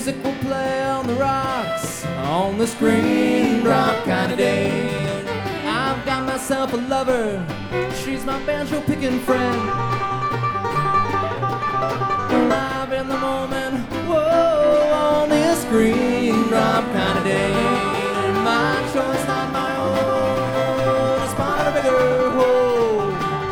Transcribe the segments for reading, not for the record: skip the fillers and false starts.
music will play on the rocks, on the screen drop kind of day. I've got myself a lover, she's my banjo picking friend. Live in the moment, whoa, on this screen drop kind of day. My choice, not my own, it's part of a bigger whole.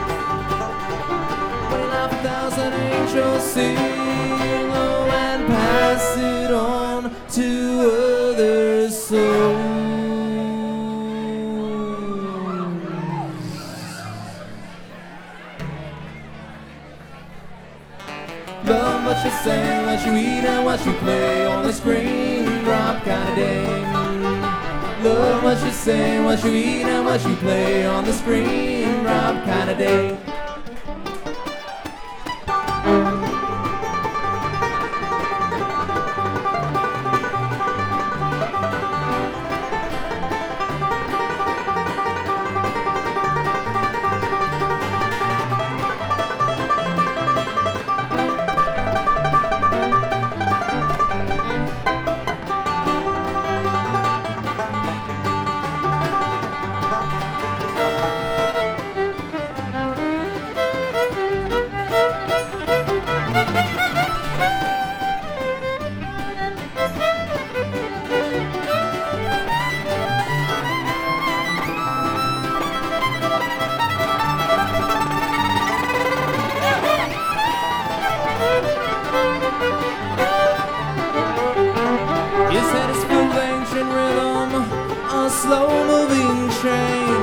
29,000 angels sing, oh, and pass it on to other souls. Love what you say, what you eat, and what you play on the screen drop kind of day. Love what you say, what you eat, and what you play on the screen drop kind of day. His head is full of ancient rhythm, a slow-moving train.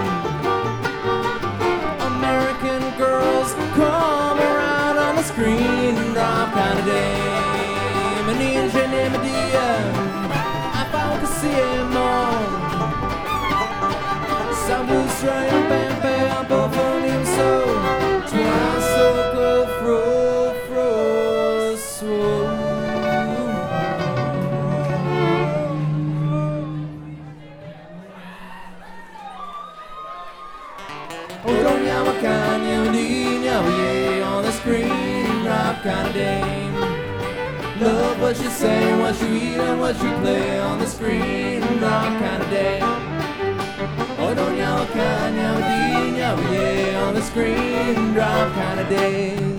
American girls come around on the screen drop kind of day. An engine in Medea, I found to see him on. Samusra and Bam both on him so. Twice so good, fro, swoon. Oh, don't yawa kanya dee yawa on the screen drop kind of day. Love what you say, what you eat, and what you play on the screen drop kind of day. Oh, don't yawa kanya dee yawa on the screen drop kind of day.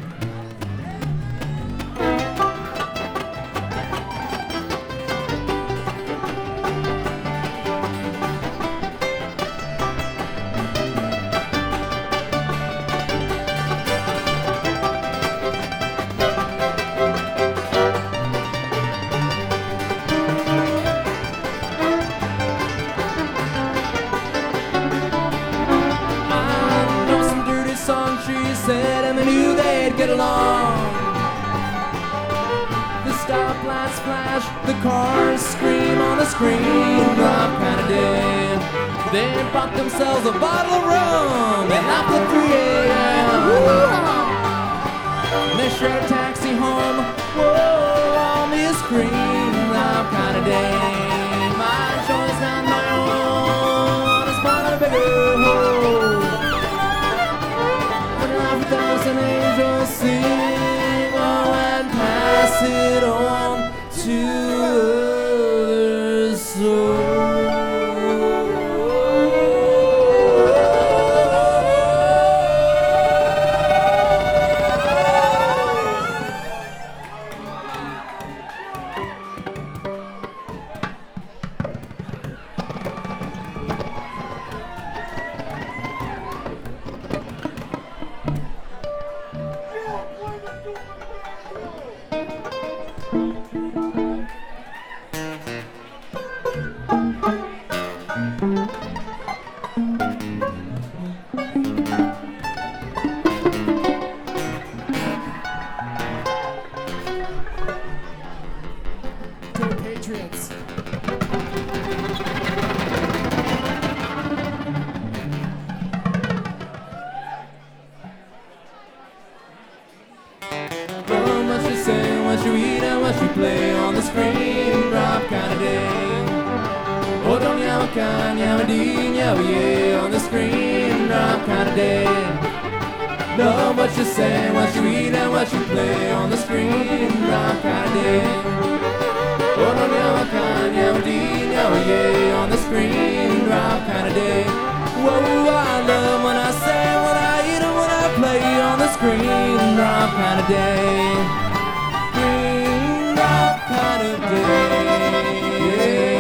She said, and they knew they'd get along. The stoplights flash, the cars scream on the screen drop kind of day. They bought themselves a bottle of rum and after 3 a.m. They shared a taxi home, whoa, on this screen drop kind of day. My choice, not my own, it's part of a bigger whole. 1,000 angels sing, oh, and pass it on to other souls. Patriots. What you say, what you eat, and what you play on the screen drop kind of day. Oh, don't yawa kan, yawa dee, yawa yeah, on the screen drop kind of day. Love what you say, what you eat, and what you play on the screen drop kind of day. Oh, no, yeah, kind, yeah, D, yeah, yeah, on the screen drop kind of day. Whoa, I love when I say, when I eat and when I play on the screen drop kind of day. Screen drop kind of day.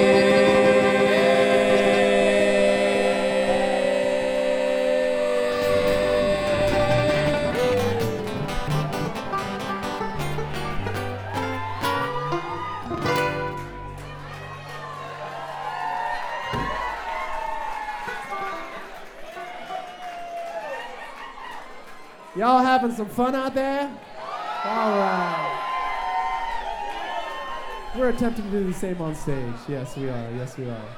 Y'all having some fun out there? All right. We're attempting to do the same on stage. Yes, we are. Yes, we are.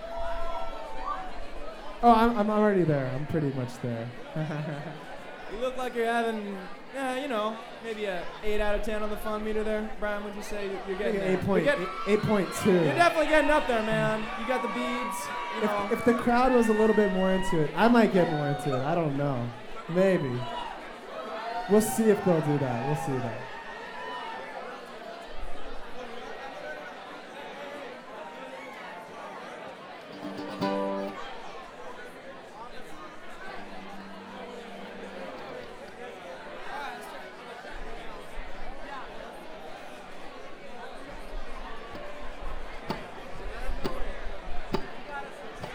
Oh, I'm already there. I'm pretty much there. You look like you're having, maybe a 8 out of 10 on the fun meter there. Brian, would you say you're getting there? 8.2. You're definitely getting up there, man. You got the beads, If the crowd was a little bit more into it, I might get more into it. I don't know. Maybe. We'll see if they'll do that. We'll see that.